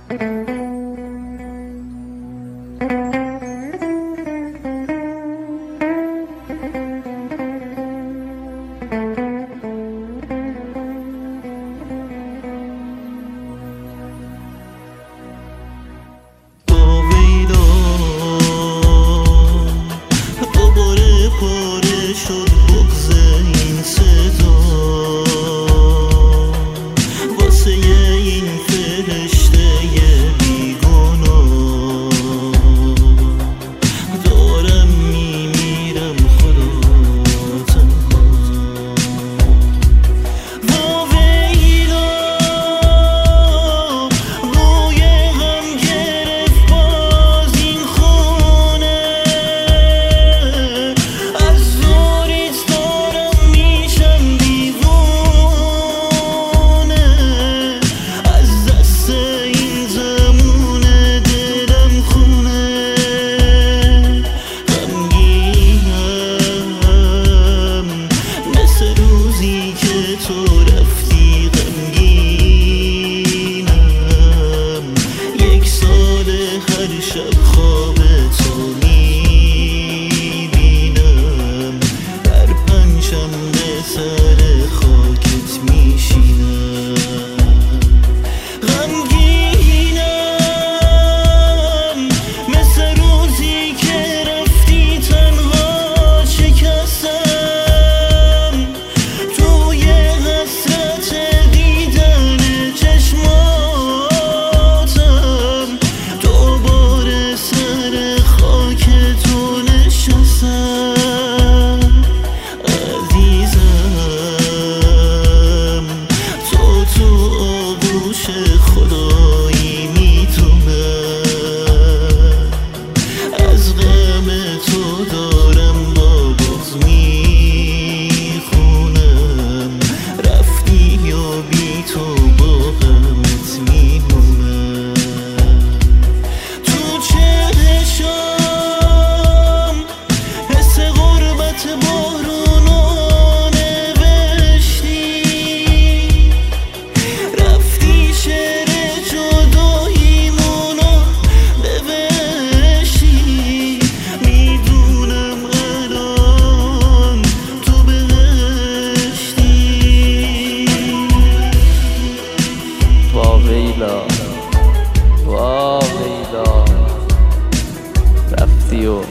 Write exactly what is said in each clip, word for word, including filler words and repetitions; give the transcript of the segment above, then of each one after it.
رفتی و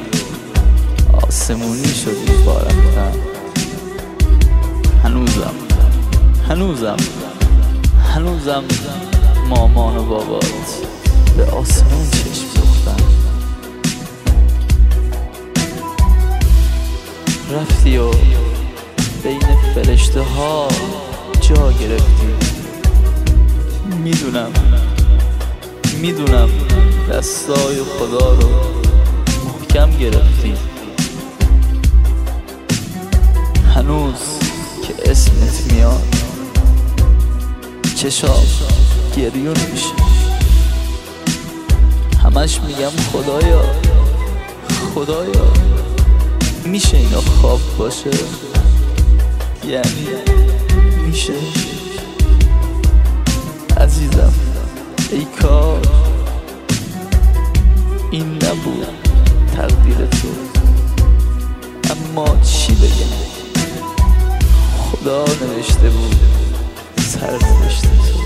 آسمونی شدی با رفتن. هنوزم هنوزم هنوزم مامان و بابات به آسمون چشم دوختن. رفتی و بین فرشته ها جا گرفتی. میدونم میدونم دستای خدا رو محکم گرفتی. هنوز که اسمت میاد چشام گریون میشه. همش میگم خدایا خدایا میشه اینا خواب باشه؟ یعنی میشه؟ عزیزم ای کار این نبود تقدیر تو، اما چی بگم، خدا نوشته بود سر نوشته تو.